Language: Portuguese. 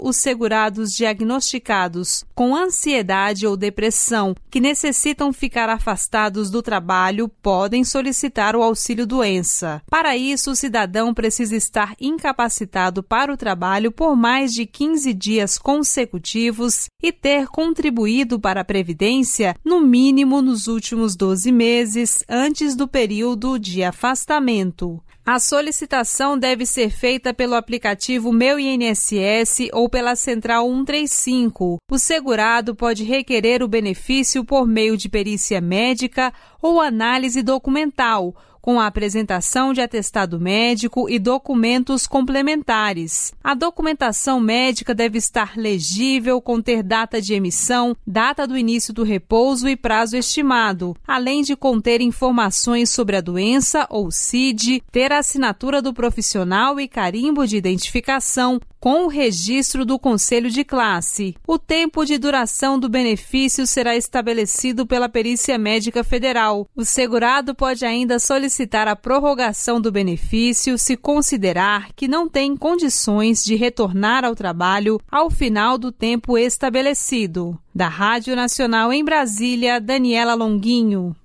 os segurados diagnosticados com ansiedade ou depressão que necessitam ficar afastados do trabalho podem solicitar o auxílio-doença. Para isso, o cidadão precisa estar incapacitado para o trabalho por mais de 15 dias consecutivos e ter contribuído para a Previdência, no mínimo nos últimos 12 meses, antes do período de afastamento. A solicitação deve ser feita pelo aplicativo Meu INSS ou pela Central 135. O segurado pode requerer o benefício por meio de perícia médica ou análise documental, com a apresentação de atestado médico e documentos complementares. A documentação médica deve estar legível, conter data de emissão, data do início do repouso e prazo estimado, além de conter informações sobre a doença ou CID, ter a assinatura do profissional e carimbo de identificação, com o registro do Conselho de Classe. O tempo de duração do benefício será estabelecido pela Perícia Médica Federal. O segurado pode ainda solicitar a prorrogação do benefício se considerar que não tem condições de retornar ao trabalho ao final do tempo estabelecido. Da Rádio Nacional em Brasília, Daniela Longuinho.